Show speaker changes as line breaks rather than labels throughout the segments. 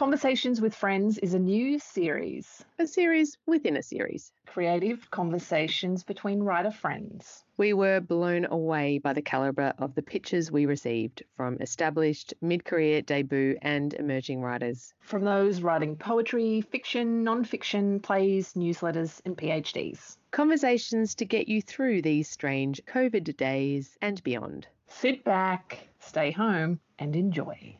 Conversations with Friends is a new series,
A series within a series.
creative conversations between writer friends.
We were blown away by the calibre of the pitches we received from established, mid-career, debut and emerging writers.
From those writing poetry, fiction, non-fiction, plays, newsletters and PhDs.
Conversations to get you through these strange COVID days and beyond.
Sit back, stay home and enjoy.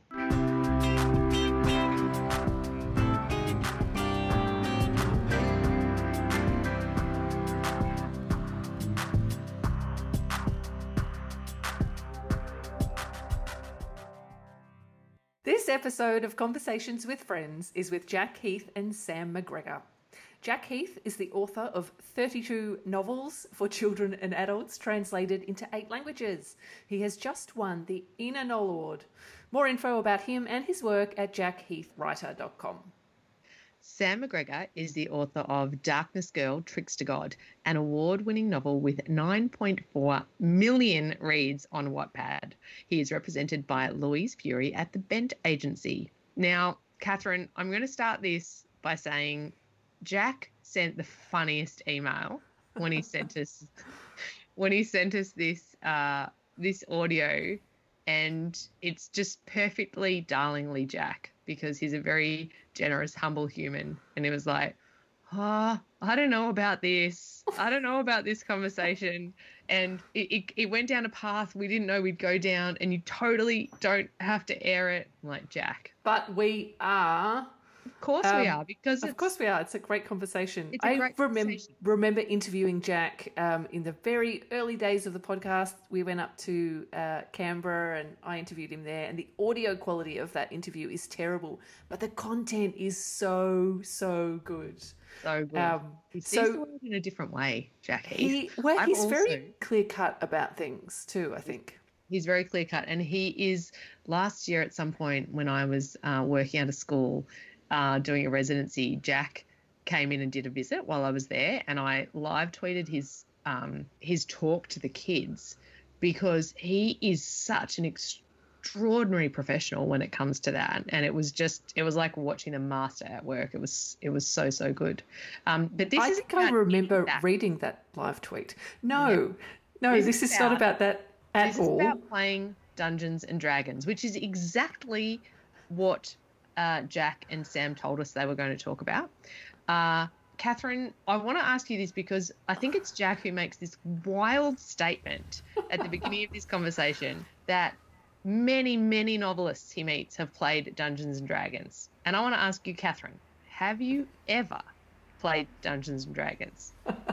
This episode of Conversations with Friends is with Jack Heath and Sam McGregor. Jack Heath is the author of 32 novels for children and adults translated into 8 languages. He has just won the Ina Noll Award. More info about him and his work at jackheathwriter.com.
Sam McGregor is the author of Darkness Girl, Trickster God, an award-winning novel with 9.4 million reads on Wattpad. He is represented by Louise Fury at the Bent Agency. Now, Catherine, I'm going to start this by saying Jack sent the funniest email when he sent us this audio, and it's just perfectly darlingly Jack, because he's a very generous, humble human. And he was like, I don't know about this. I don't know about this conversation. And it went down a path we didn't know we'd go down, and you totally don't have to air it. I'm like, Jack.
But we are.
Of course we are, because
of course we are. It's a great conversation.
It's a great conversation.
Remember interviewing Jack in the very early days of the podcast. We went up to Canberra and I interviewed him there, and the audio quality of that interview is terrible, but the content is so good.
So good. He sees the world in a different way, Jack Heath.
He's very clear cut about things too, I think.
He's very clear cut, and he is. Last year at some point when I was working out of school, doing a residency, Jack came in and did a visit while I was there, and I live tweeted his talk to the kids, because he is such an extraordinary professional when it comes to that. And it was like watching a master at work. It was so good. But this
I think I remember reading that live tweet. No, this is not about that at all.
This is about playing Dungeons and Dragons, which is exactly what Jack and Sam told us they were going to talk about. Catherine, I want to ask you this because I think it's Jack who makes this wild statement at the beginning of this conversation that many, many novelists he meets have played Dungeons and Dragons. And I want to ask you, Catherine, have you ever played Dungeons and Dragons?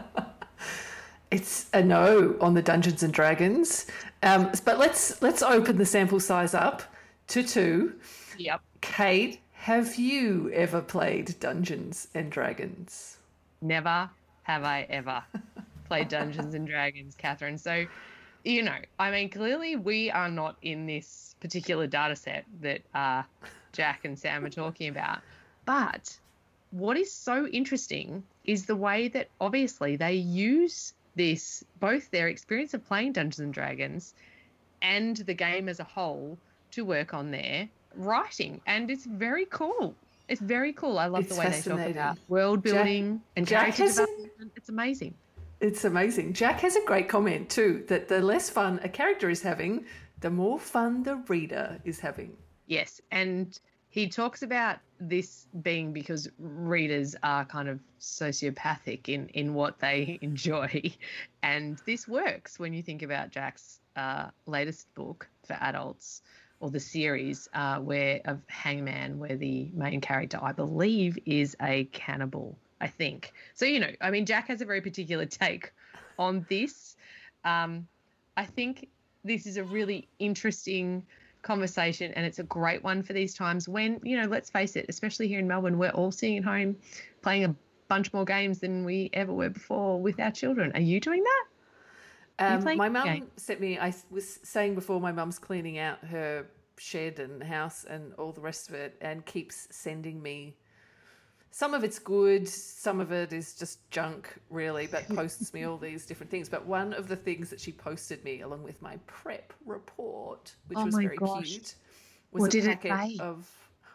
It's a no on the Dungeons and Dragons. But let's open the sample size up to 2.
Yep.
Kate, have you ever played Dungeons and Dragons?
Never have I ever played Dungeons and Dragons, Catherine. So, clearly we are not in this particular data set that Jack and Sam are talking about. But what is so interesting is the way that obviously they use this, both their experience of playing Dungeons and Dragons and the game as a whole, to work on their writing. And it's very cool. It's very cool. I love the way they talk about world building and character development. It's amazing.
It's amazing. Jack has a great comment too, that the less fun a character is having, the more fun the reader is having.
Yes, and he talks about this being because readers are kind of sociopathic in what they enjoy. And this works when you think about Jack's latest book for adults, or the series of Hangman, where the main character, I believe, is a cannibal, I think. So, Jack has a very particular take on this. I think this is a really interesting conversation, and it's a great one for these times when, let's face it, especially here in Melbourne, we're all sitting at home playing a bunch more games than we ever were before with our children. Are you doing that?
My mum sent me, I was saying before, my mum's cleaning out her shed and house and all the rest of it, and keeps sending me, some of it's good, some of it is just junk really, but posts me all these different things. But one of the things that she posted me along with my prep report, which was very cute, was a packet of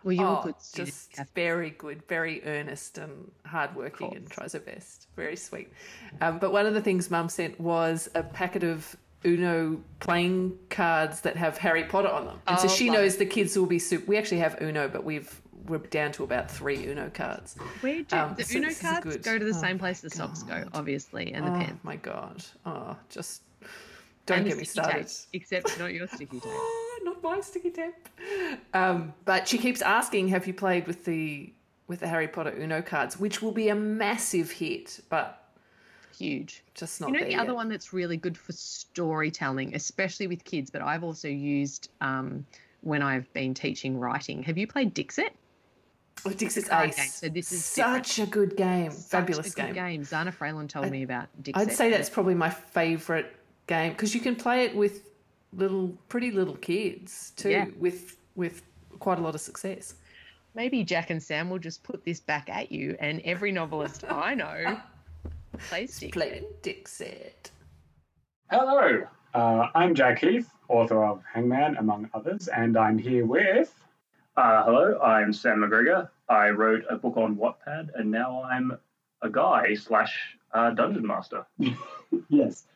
Well, you're a good student,
just
Kath.
very good, very earnest and hardworking, and tries her best. Very sweet. But one of the things Mum sent was a packet of Uno playing cards that have Harry Potter on them, and so she knows the kids will be super. We actually have Uno, but we're down to about 3 Uno cards.
Where do the Uno cards go to the same place the socks go, obviously, and the pens.
Oh my God! Oh, just don't get me started.
Tape, except not your sticky tape.
Not my sticky tape. But she keeps asking, "Have you played with the Harry Potter Uno cards?" Which will be a massive hit, but
huge.
Just not.
You know
there
the
yet.
other one that's really good for storytelling, especially with kids, but I've also used when I've been teaching writing. Have you played Dixit?
Oh, Dixit's
Card
Ace.
game. So this is
such a good game. Fabulous
such a good game. Zana Fralin told me about Dixit.
I'd say that's probably my favourite game because you can play it with pretty little kids too, with quite a lot of success.
Maybe Jack and Sam will just put this back at you, and every novelist I know plays Dixit.
Playing Dixit.
Hello, I'm Jack Heath, author of Hangman, among others, and I'm here with...
Hello, I'm Sam McGregor. I wrote a book on Wattpad, and now I'm a guy / dungeon master.
Yes.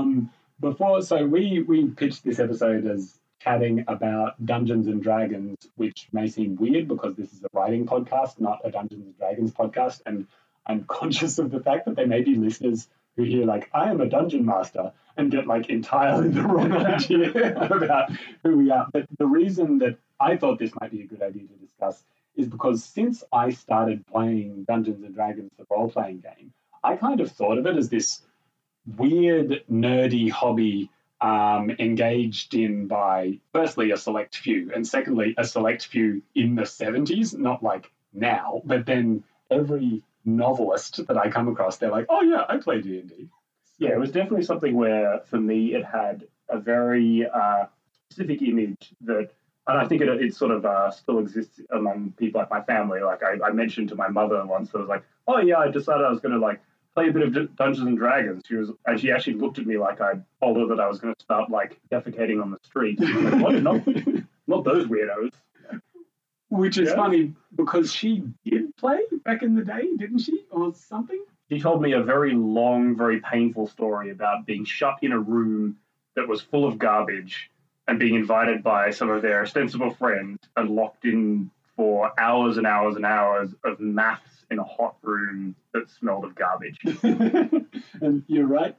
So we pitched this episode as chatting about Dungeons and Dragons, which may seem weird because this is a writing podcast, not a Dungeons and Dragons podcast, and I'm conscious of the fact that there may be listeners who hear like, I am a dungeon master, and get like entirely the wrong idea about who we are. But the reason that I thought this might be a good idea to discuss is because since I started playing Dungeons and Dragons, the role-playing game, I kind of thought of it as this weird, nerdy hobby engaged in by, firstly, a select few, and secondly, a select few in the 70s, not like now, but then every novelist that I come across, they're like, oh yeah, I play D&D.
Yeah, it was definitely something where, for me, it had a very specific image that, and I think it sort of still exists among people like my family. Like I mentioned to my mother once, I was like, oh yeah, I decided I was going to like play a bit of Dungeons and Dragons. She actually looked at me like I told her that I was going to start like defecating on the street. Like, what? Not those weirdos.
Which is funny because she did play back in the day, didn't she? Or something?
She told me a very long, very painful story about being shut in a room that was full of garbage and being invited by some of their ostensible friends and locked in for hours and hours and hours of maths in a hot room that smelled of garbage.
And you're right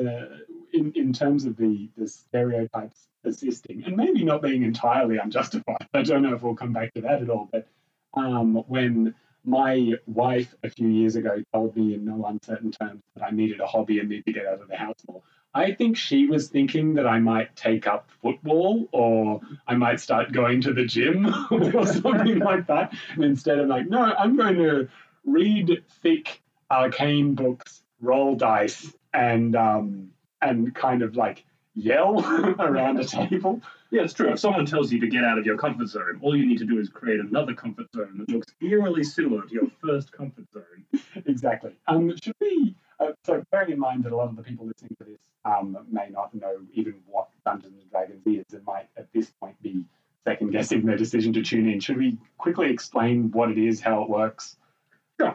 in terms of the stereotypes persisting, and maybe not being entirely unjustified. I don't know if we'll come back to that at all, but when my wife a few years ago told me in no uncertain terms that I needed a hobby and need to get out of the house more, I think she was thinking that I might take up football or I might start going to the gym or something like that. And instead of like, no, I'm going to read thick arcane books, roll dice, and kind of like yell around a table.
Yeah, it's true. If someone tells you to get out of your comfort zone, all you need to do is create another comfort zone that looks eerily similar to your first comfort zone.
Exactly. Should we... so bearing in mind that a lot of the people listening to this may not know even what Dungeons & Dragons is and might at this point be second-guessing their decision to tune in, should we quickly explain what it is, how it works?
Sure.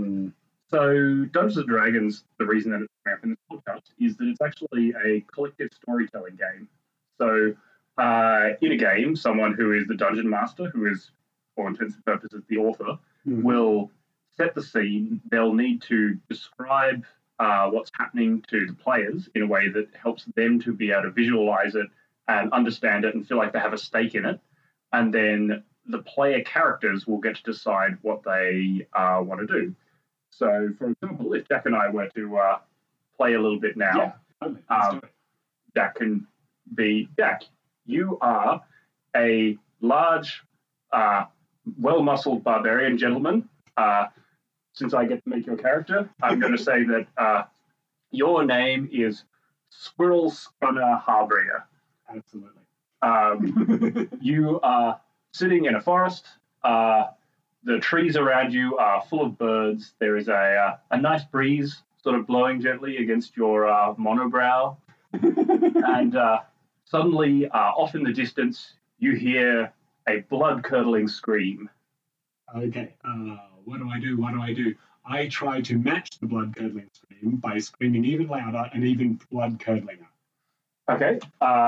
So Dungeons & Dragons, the reason that it's coming up in this podcast is that it's actually a collective storytelling game. So in a game, someone who is the dungeon master, who is, for all intents and purposes, the author, will set the scene. They'll need to describe what's happening to the players in a way that helps them to be able to visualize it and understand it and feel like they have a stake in it. And then the player characters will get to decide what they want to do. So, for example, if Jack and I were to play a little bit now,
let's do it.
Jack can be Jack. You are a large, well-muscled barbarian gentleman. Since I get to make your character, I'm going to say that your name is Squirrel Scunner Harbringer.
Absolutely.
You are sitting in a forest. The trees around you are full of birds. There is a nice breeze sort of blowing gently against your monobrow. And suddenly, off in the distance, you hear a blood-curdling scream.
Okay. What do I do? What do I do? I try to match the blood curdling scream by screaming even louder and even blood curdlinger.
Okay.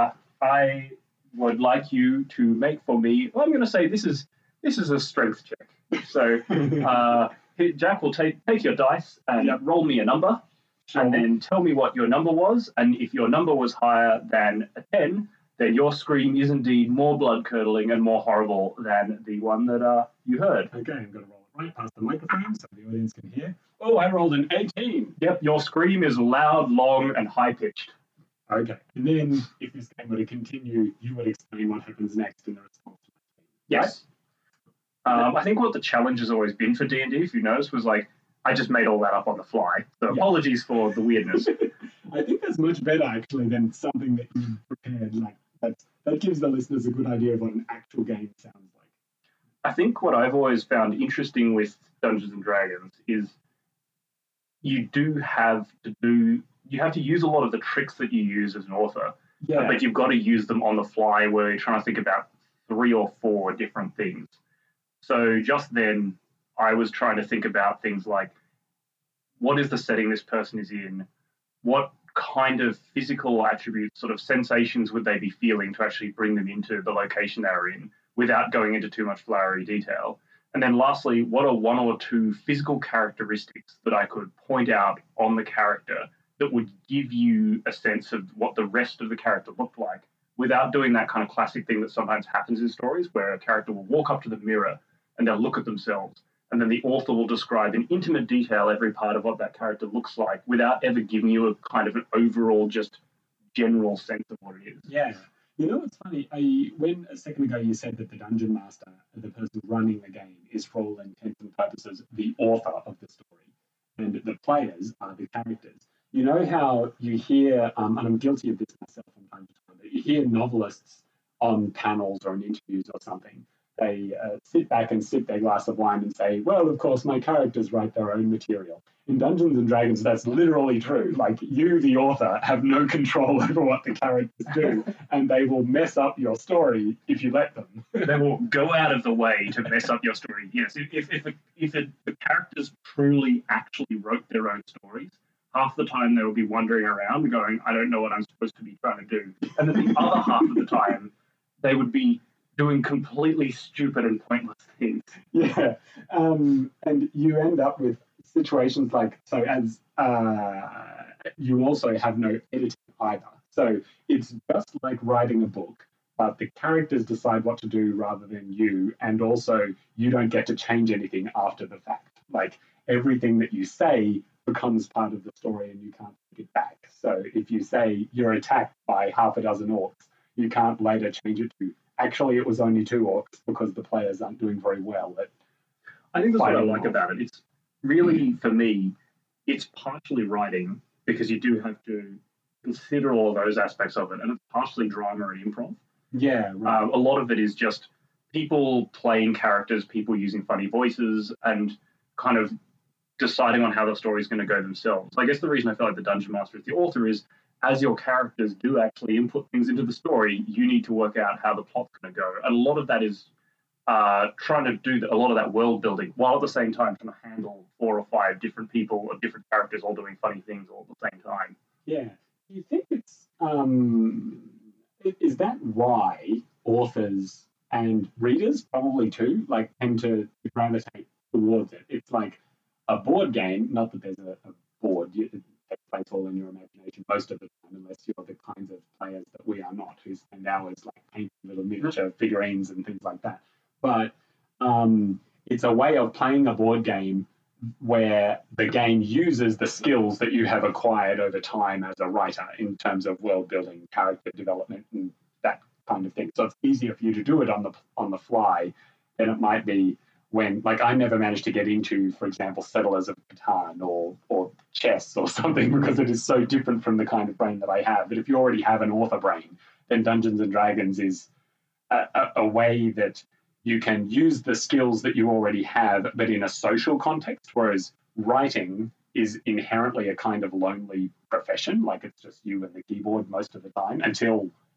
I would like you to make for me. Well, I'm going to say this is a strength check. So Jack will take your dice and roll me a number, and then tell me what your number was. And if your number was higher than a 10, then your scream is indeed more blood curdling and more horrible than the one that you heard.
Okay, I'm going to roll it right past the microphone so the audience can hear. Oh, I rolled an 18.
Yep, your scream is loud, long, and high pitched.
Okay, and then if this game were to continue, you would explain what happens next in the response.
Yes. I think what the challenge has always been for D&D, if you notice, was like, I just made all that up on the fly. So apologies for the weirdness.
I think that's much better, actually, than something that you prepared. Like that gives the listeners a good idea of what an actual game sounds like.
I think what I've always found interesting with Dungeons and Dragons is you have to use a lot of the tricks that you use as an author, but you've got to use them on the fly where you're trying to think about 3 or 4 different things. So just then, I was trying to think about things like, what is the setting this person is in? What kind of physical attributes, sort of sensations would they be feeling to actually bring them into the location they're in without going into too much flowery detail? And then lastly, what are 1 or 2 physical characteristics that I could point out on the character that would give you a sense of what the rest of the character looked like without doing that kind of classic thing that sometimes happens in stories where a character will walk up to the mirror and they'll look at themselves, and then the author will describe in intimate detail every part of what that character looks like without ever giving you a kind of an overall, just general sense of what it is.
Yeah. You know what's funny? When a second ago you said that the dungeon master, the person running the game, is for all intents and purposes the author of the story, and the players are the characters. You know how you hear, and I'm guilty of this myself from time to time, but you hear novelists on panels or in interviews or something, they sit back and sip their glass of wine and say, well, of course, my characters write their own material. In Dungeons and Dragons, that's literally true. Like, you, the author, have no control over what the characters do, and they will mess up your story if you let them.
They will go out of the way to mess up your story. Yes, if the characters truly actually wrote their own stories, half the time they will be wandering around going, I don't know what I'm supposed to be trying to do. And then the other half of the time, they would be doing completely stupid and pointless things.
Yeah. And you end up with situations like, so as you also have no editing either. So it's just like writing a book, but the characters decide what to do rather than you. And also you don't get to change anything after the fact. Like, everything that you say becomes part of the story and you can't take it back. So if you say you're attacked by half a dozen orcs, you can't later change it to, actually it was only 2 orcs because the players aren't doing very well at
I think that's what I like about it. It's really, for me, it's partially writing because you do have to consider all those aspects of it, and it's partially drama and improv.
Yeah, right.
A lot of it is just people playing characters, people using funny voices, and kind of deciding on how the story is going to go themselves. I guess the reason I feel like the Dungeon Master is the author is, as your characters do actually input things into the story, you need to work out how the plot's going to go. And a lot of that is trying to do a lot of that world building, while at the same time trying to handle 4 or 5 different people or different characters all doing funny things all at the same time.
Yeah. Do you think it's is that why authors and readers probably too tend to gravitate towards it? It's like a board game, not that there's a board, it takes place all in your imagination most of the time, unless you're the kinds of players that we are not, who spend hours painting little miniature figurines and things like that. But it's a way of playing a board game where the game uses the skills that you have acquired over time as a writer in terms of world building, character development, and that kind of thing. So it's easier for you to do it on the fly than it might be when, I never managed to get into, for example, Settlers of Catan or chess or something, because it is so different from the kind of brain that I have. But if you already have an author brain, then Dungeons and Dragons is a way that you can use the skills that you already have, but in a social context, whereas writing is inherently a kind of lonely profession. It's just you and the keyboard most of the time until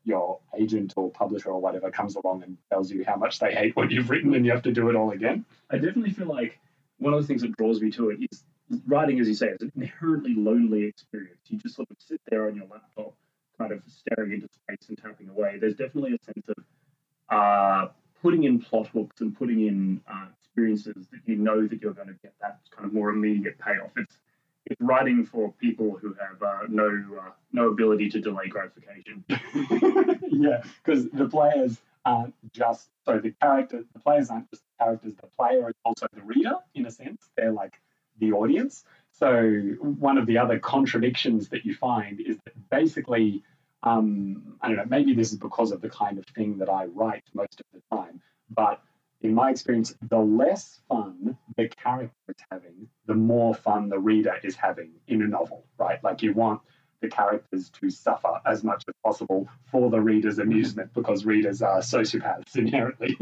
your agent or publisher or whatever comes along and tells you how much they hate what you've written and you have to do it all again.
I definitely feel like one of the things that draws me to it is writing, as you say, is an inherently lonely experience. You just sort of sit there on your laptop, kind of staring into space and tapping away. There's definitely a sense of putting in plot hooks and putting in experiences that you know that you're going to get that kind of more immediate payoff. It's writing for people who have no ability to delay gratification.
Yeah, because the players aren't just the players aren't just the characters. The player is also the reader in a sense. They're like the audience. So one of the other contradictions that you find is that basically, I don't know, maybe this is because of the kind of thing that I write most of the time, but in my experience, the less fun the character is having, the more fun the reader is having in a novel, right? Like you want the characters to suffer as much as possible for the reader's amusement because readers are sociopaths inherently.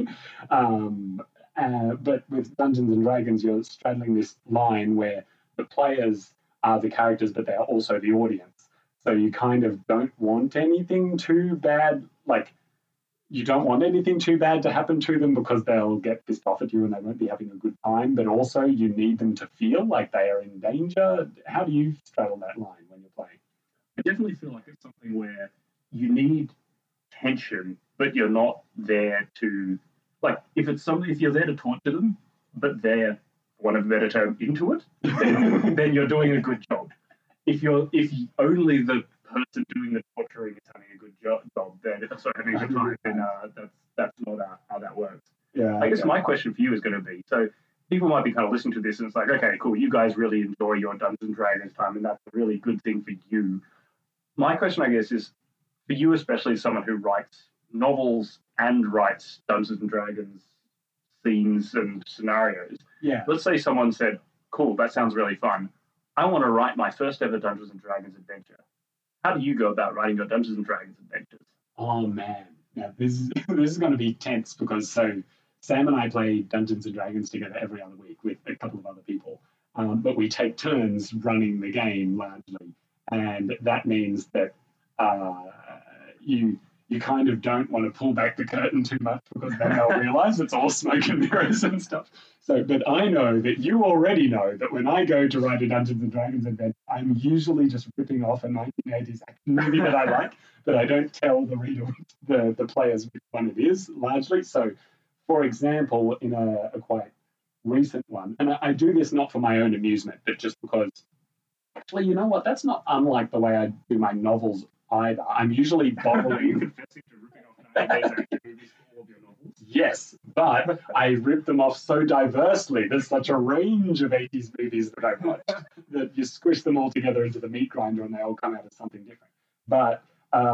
But with Dungeons and Dragons, you're straddling this line where the players are the characters, but they are also the audience. So you kind of don't want anything too bad, like you don't want anything too bad to happen to them because they'll get pissed off at you and they won't be having a good time, but also you need them to feel like they are in danger. How do you straddle that line when you're playing?
I definitely feel like it's something where you need tension, but you're not there to, like, if you're there to torture them, but they're, for want of a better term, into it, then you're doing a good job. If only the person doing the torturing is having a good job, then having a good time, then that's not how that works.
Yeah.
I guess my question for you is going to be, so people might be kind of listening to this and it's like, okay, cool, you guys really enjoy your Dungeons and Dragons time, and that's a really good thing for you. My question, I guess, is for you, especially as someone who writes novels and writes Dungeons and Dragons scenes and scenarios.
Yeah.
Let's say someone said, cool, that sounds really fun. I want to write my first ever Dungeons and Dragons adventure. How do you go about writing your Dungeons and Dragons adventures?
Oh man, now this is going to be tense because Sam and I play Dungeons and Dragons together every other week with a couple of other people, but we take turns running the game largely, and that means that you kind of don't want to pull back the curtain too much because then they'll realise it's all smoke and mirrors and stuff. So, but I know that you already know that when I go to write a Dungeons and Dragons adventure, I'm usually just ripping off a 1980s action movie that I like, but I don't tell the reader, the players, which one it is, largely. So, for example, in a quite recent one, and I do this not for my own amusement, but just because, actually, you know what? That's not unlike the way I do my novels either. I'm usually borrowing.
Confessing to ripping off 90s action movies for all of your novels.
Yes, but I rip them off so diversely. There's such a range of 80s movies that I've watched that you squish them all together into the meat grinder and they all come out as something different. But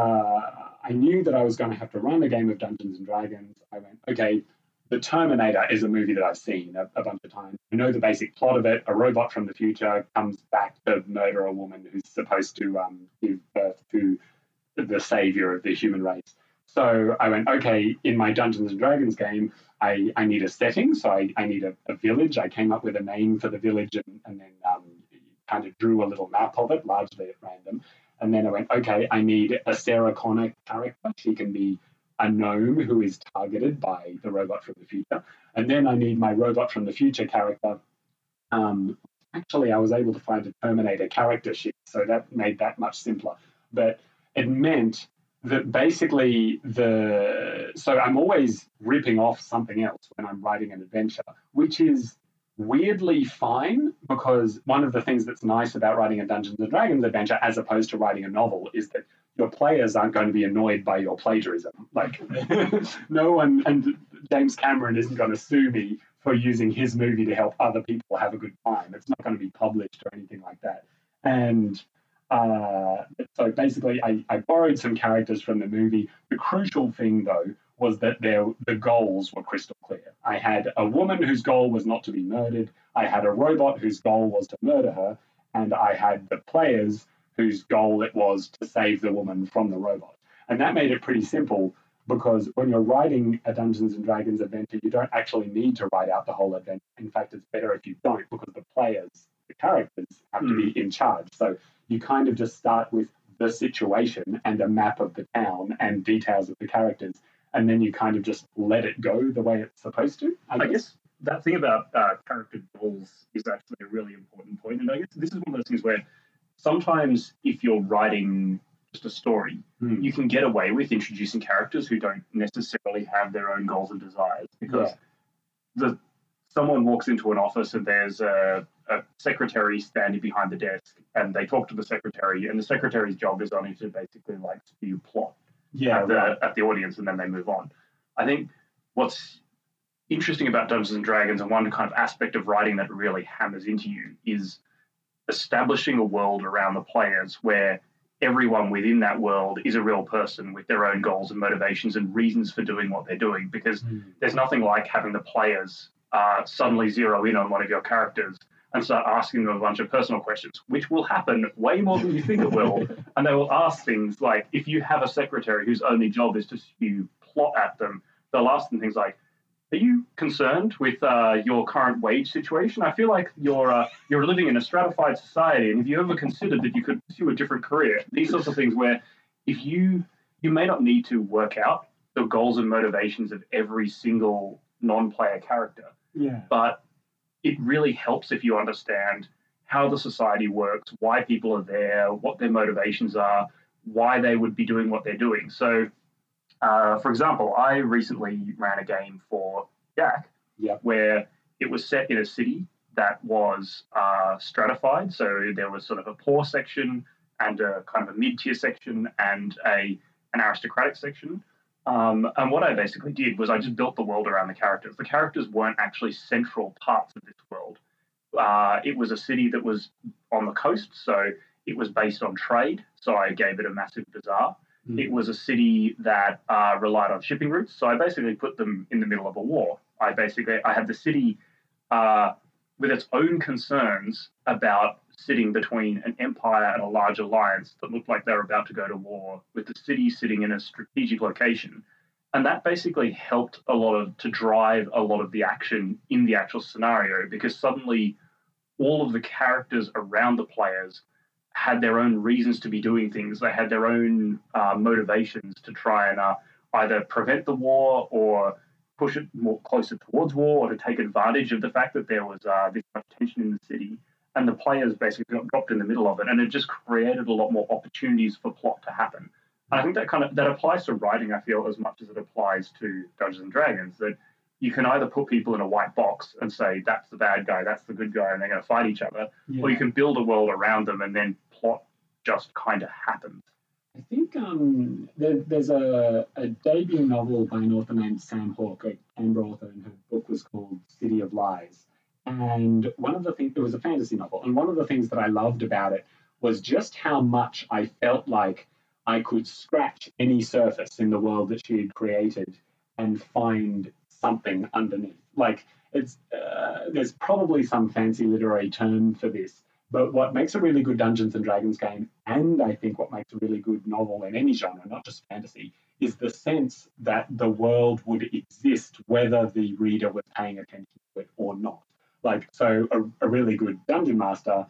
I knew that I was going to have to run a game of Dungeons and Dragons. I went, okay, The Terminator is a movie that I've seen a bunch of times. I know the basic plot of it. A robot from the future comes back to murder a woman who's supposed to give birth to the savior of the human race. So I went, okay, in my Dungeons and Dragons game, I need a setting. So I need a village. I came up with a name for the village and then kind of drew a little map of it, largely at random. And then I went, okay, I need a Sarah Connor character. She can be a gnome who is targeted by the robot from the future. And then I need my robot from the future character. Actually, I was able to find a Terminator character sheet, so that made that much simpler. But it meant that basically so I'm always ripping off something else when I'm writing an adventure, which is weirdly fine, because one of the things that's nice about writing a Dungeons and Dragons adventure as opposed to writing a novel is that your players aren't going to be annoyed by your plagiarism. Like, no one, and James Cameron isn't going to sue me for using his movie to help other people have a good time. It's not going to be published or anything like that. And so basically, I borrowed some characters from the movie. The crucial thing, though, was that the goals were crystal clear. I had a woman whose goal was not to be murdered. I had a robot whose goal was to murder her. And I had the players whose goal it was to save the woman from the robot. And that made it pretty simple, because when you're writing a Dungeons and Dragons adventure, you don't actually need to write out the whole adventure. In fact, it's better if you don't, because the players, the characters, have to be in charge. So you kind of just start with the situation and a map of the town and details of the characters, and then you kind of just let it go the way it's supposed to.
I guess that thing about character goals is actually a really important point. And I guess this is one of those things where sometimes if you're writing just a story, you can get away with introducing characters who don't necessarily have their own goals and desires, because someone walks into an office and there's a secretary standing behind the desk, and they talk to the secretary, and the secretary's job is only to basically like spew plot at the audience, and then they move on. I think what's interesting about Dungeons and Dragons, and one kind of aspect of writing that really hammers into you, is establishing a world around the players where everyone within that world is a real person with their own goals and motivations and reasons for doing what they're doing, because there's nothing like having the players suddenly zero in on one of your characters and start asking them a bunch of personal questions, which will happen way more than you think it will. And they will ask things like, if you have a secretary whose only job is to spew plot at them, they'll ask them things like, are you concerned with your current wage situation? I feel like you're living in a stratified society, and have you ever considered that you could pursue a different career? These sorts of things where if you may not need to work out the goals and motivations of every single non-player character, but it really helps if you understand how the society works, why people are there, what their motivations are, why they would be doing what they're doing. So, for example, I recently ran a game for Jack where it was set in a city that was stratified. So there was sort of a poor section and a kind of a mid-tier section and an aristocratic section. And what I basically did was I just built the world around the characters. The characters weren't actually central parts of this world. It was a city that was on the coast, so it was based on trade. So I gave it a massive bazaar. It was a city that relied on shipping routes. So I basically put them in the middle of a war. I had the city with its own concerns about sitting between an empire and a large alliance that looked like they were about to go to war, with the city sitting in a strategic location. And that basically helped to drive a lot of the action in the actual scenario, because suddenly all of the characters around the players had their own reasons to be doing things. They had their own motivations to try and either prevent the war or push it more closer towards war, or to take advantage of the fact that there was this much tension in the city. And the players basically got dropped in the middle of it, and it just created a lot more opportunities for plot to happen. And I think that applies to writing, I feel, as much as it applies to Dungeons and Dragons, that you can either put people in a white box and say, that's the bad guy, that's the good guy, and they're going to fight each other, or you can build a world around them and then plot just kind of happens.
I think there's a debut novel by an author named Sam Hawke, a Canberra author, and her book was called City of Lies. And one of the things, it was a fantasy novel, and one of the things that I loved about it was just how much I felt like I could scratch any surface in the world that she had created and find something underneath. Like, it's there's probably some fancy literary term for this, but what makes a really good Dungeons and Dragons game, and I think what makes a really good novel in any genre, not just fantasy, is the sense that the world would exist whether the reader was paying attention to it or not. Like, so a really good dungeon master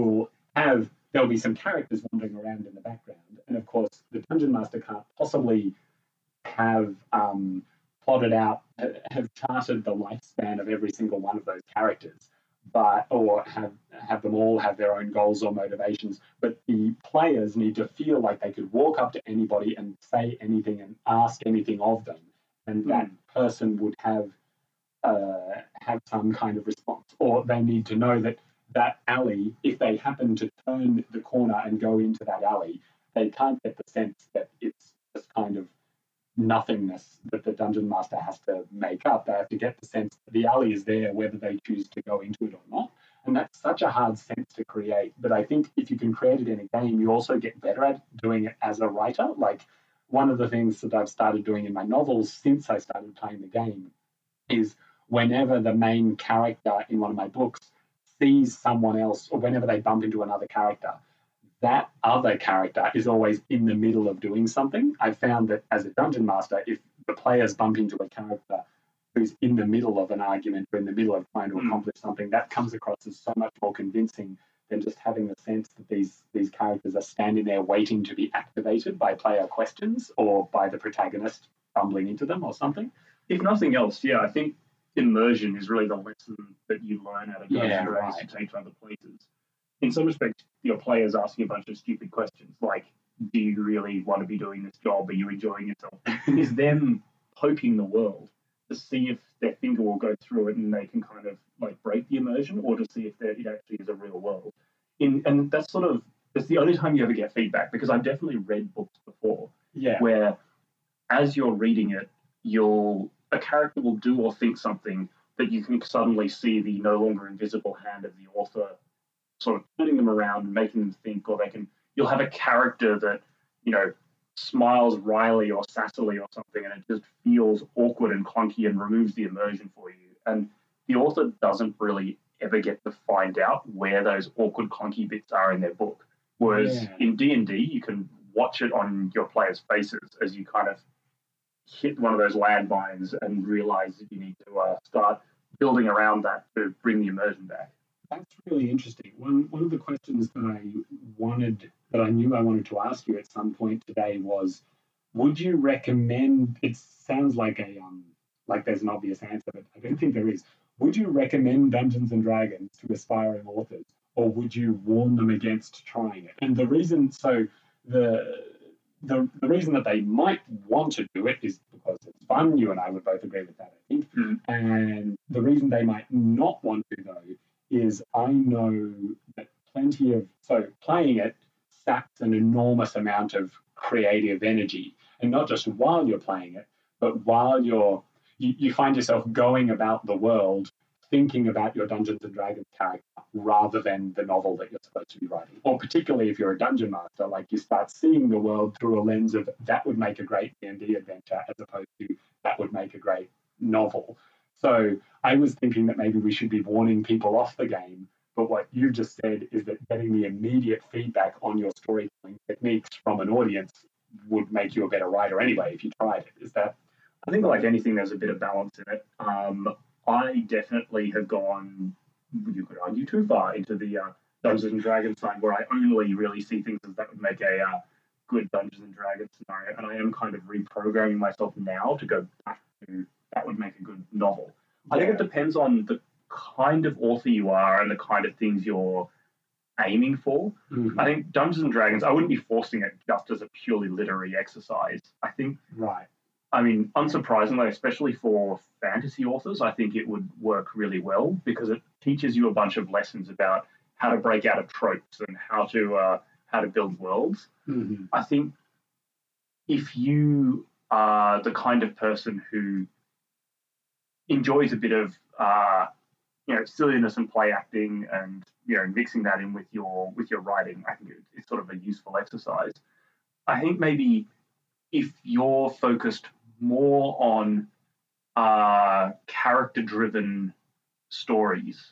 there'll be some characters wandering around in the background. And of course, the dungeon master can't possibly have plotted out, have charted the lifespan of every single one of those characters, or have them all have their own goals or motivations. But the players need to feel like they could walk up to anybody and say anything and ask anything of them. And that person would have some kind of response, or they need to know that alley, if they happen to turn the corner and go into that alley, they can't get the sense that it's just kind of nothingness that the dungeon master has to make up. They have to get the sense that the alley is there whether they choose to go into it or not. And that's such a hard sense to create. But I think if you can create it in a game, you also get better at doing it as a writer. Like, one of the things that I've started doing in my novels since I started playing the game is whenever the main character in one of my books sees someone else, or whenever they bump into another character, that other character is always in the middle of doing something. I've found that as a dungeon master, if the players bump into a character who's in the middle of an argument or in the middle of trying to accomplish something, that comes across as so much more convincing and just having the sense that these characters are standing there waiting to be activated by player questions or by the protagonist fumbling into them or something.
If nothing else, yeah, I think immersion is really the lesson that you learn out of Dungeons and Dragons to take to other places. In some respects, your players asking a bunch of stupid questions like, do you really want to be doing this job? Are you enjoying yourself? Is them poking the world to see if their finger will go through it and they can kind of like break the immersion, or to see if it actually is a real world. And that's the only time you ever get feedback, because I've definitely read books before where as you're reading it, a character will do or think something that you can suddenly see the no longer invisible hand of the author sort of turning them around and making them think, or you'll have a character that, smiles wryly or sassily or something, and it just feels awkward and clunky and removes the immersion for you. And the author doesn't really ever get to find out where those awkward, clunky bits are in their book. Whereas in D&D, you can watch it on your players' faces as you kind of hit one of those landmines and realize that you need to start building around that to bring the immersion back.
That's really interesting. One of the questions that I knew I wanted to ask you at some point today was, would you recommend? It sounds like like there's an obvious answer, but I don't think there is. Would you recommend Dungeons and Dragons to aspiring authors, or would you warn them against trying it? And the reason, the reason that they might want to do it is because it's fun. You and I would both agree with that, I think. And the reason they might not want to, though, is I know that playing it saps an enormous amount of creative energy, and not just while you're playing it, but while you find yourself going about the world thinking about your Dungeons and Dragons character rather than the novel that you're supposed to be writing. Or particularly if you're a dungeon master, like you start seeing the world through a lens of that would make a great D&D adventure as opposed to that would make a great novel. So I was thinking that maybe we should be warning people off the game, but what you just said is that getting the immediate feedback on your storytelling techniques from an audience would make you a better writer anyway if you tried it. Is that?
I think like anything, there's a bit of balance in it. I definitely have gone, you could argue, too far into the Dungeons and Dragons side, where I only really see things as that would make a good Dungeons and Dragons scenario, and I am kind of reprogramming myself now to go back to that would make a good novel. I think it depends on the kind of author you are and the kind of things you're aiming for. I think Dungeons and Dragons, I wouldn't be forcing it just as a purely literary exercise. I think, I mean, unsurprisingly, especially for fantasy authors, I think it would work really well because it teaches you a bunch of lessons about how to break out of tropes and how to build worlds. I think if you are the kind of person who enjoys a bit of silliness and play acting, and mixing that in with your writing, I think it's sort of a useful exercise. I think maybe if you're focused more on character-driven stories,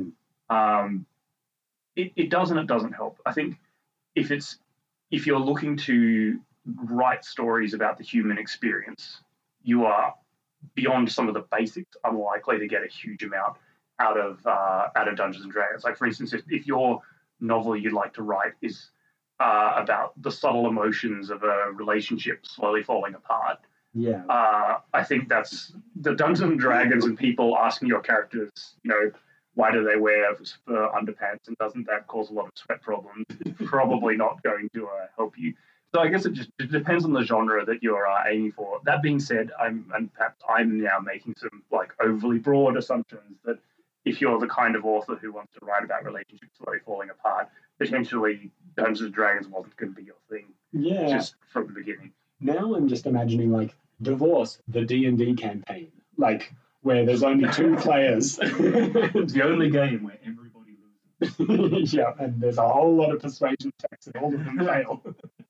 it does and it doesn't help. I think if you're looking to write stories about the human experience, you are beyond some of the basics unlikely to get a huge amount out of Dungeons and Dragons. Like, for instance, if your novel you'd like to write is about the subtle emotions of a relationship slowly falling apart, I think that's the Dungeons and Dragons and people asking your characters, why do they wear fur underpants and doesn't that cause a lot of sweat problems? Probably not going to help you. So I guess it depends on the genre that you're aiming for. That being said, I'm now making some like overly broad assumptions that if you're the kind of author who wants to write about relationships slowly falling apart, potentially Dungeons and Dragons wasn't going to be your thing. Just from the beginning.
Now I'm just imagining like Divorce, the D&D campaign, like where there's only 2 players.
It's the only game where everybody loses.
And there's a whole lot of persuasion checks and all of them fail.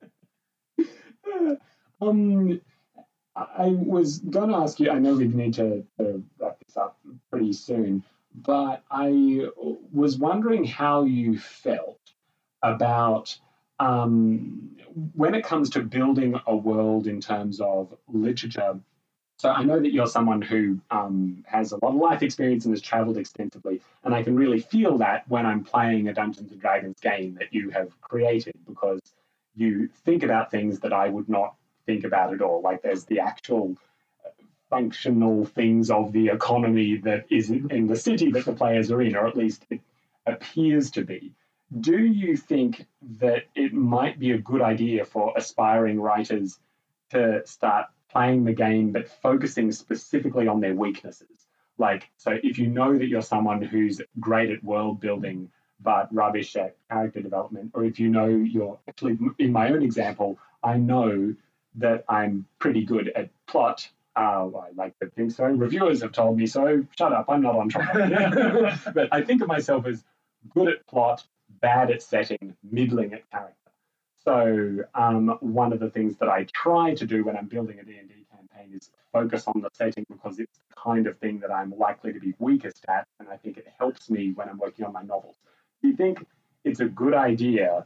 I was going to ask you, I know we need to wrap this up pretty soon, but I was wondering how you felt about when it comes to building a world in terms of literature So I know that you're someone who has a lot of life experience and has traveled extensively, and I can really feel that when I'm playing a Dungeons and Dragons game that you have created, because you think about things that I would not think about at all. Like there's the actual functional things of the economy that is in the city that the players are in, or at least it appears to be. Do you think that it might be a good idea for aspiring writers to start playing the game but focusing specifically on their weaknesses? Like, so if you know that you're someone who's great at world building but rubbish at character development, or if you know you're actually, in my own example, I know that I'm pretty good at plot. I like to think so. Reviewers have told me so. Shut up, I'm not on trial. But I think of myself as good at plot, bad at setting, middling at character. So one of the things that I try to do when I'm building a D&D campaign is focus on the setting, because it's the kind of thing that I'm likely to be weakest at, and I think it helps me when I'm working on my novels. Do you think it's a good idea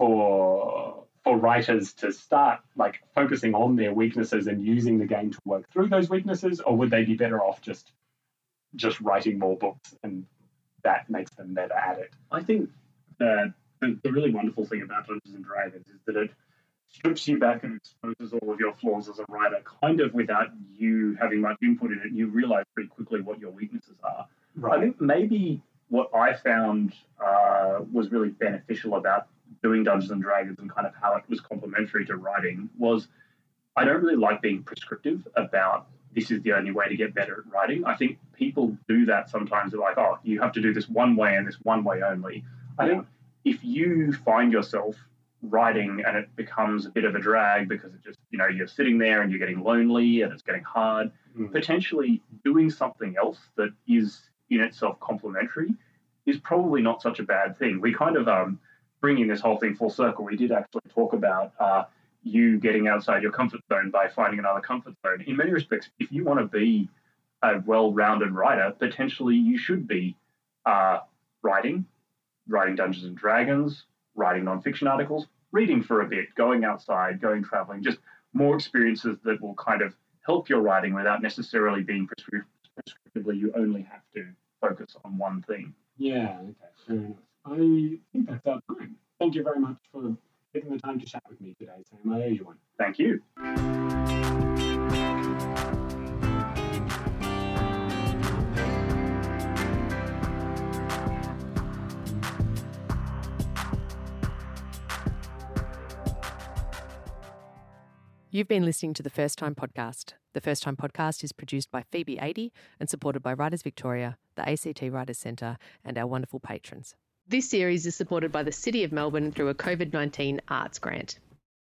for writers to start like focusing on their weaknesses and using the game to work through those weaknesses, or would they be better off just writing more books and that makes them better at it?
I think that the really wonderful thing about Dungeons and Dragons is that it strips you back and exposes all of your flaws as a writer, kind of without you having much input in it. You realize pretty quickly what your weaknesses are. Right. I think maybe what I found was really beneficial about doing Dungeons and Dragons and kind of how it was complementary to writing was I don't really like being prescriptive about this is the only way to get better at writing. I think people do that sometimes. They're like, oh, you have to do this one way and this one way only. I think if you find yourself writing and it becomes a bit of a drag because it just, you're sitting there and you're getting lonely and it's getting hard, potentially doing something else that is in itself complementary is probably not such a bad thing. We kind of bringing this whole thing full circle, we did actually talk about you getting outside your comfort zone by finding another comfort zone. In many respects, if you want to be a well-rounded writer, potentially you should be writing Dungeons and Dragons, writing non-fiction articles, reading for a bit, going outside, going traveling, just more experiences that will kind of help your writing without necessarily being prescriptively you only have to focus on one thing.
Yeah, okay, fair enough. I think that's our time. Thank you very much for taking the time to chat with me today, Sam. I owe you one.
Thank you.
You've been listening to The First Time Podcast. The First Time Podcast is produced by Phoebe 80 and supported by Writers Victoria, the ACT Writers Centre, and our wonderful patrons. This series is supported by the City of Melbourne through a COVID-19 arts grant.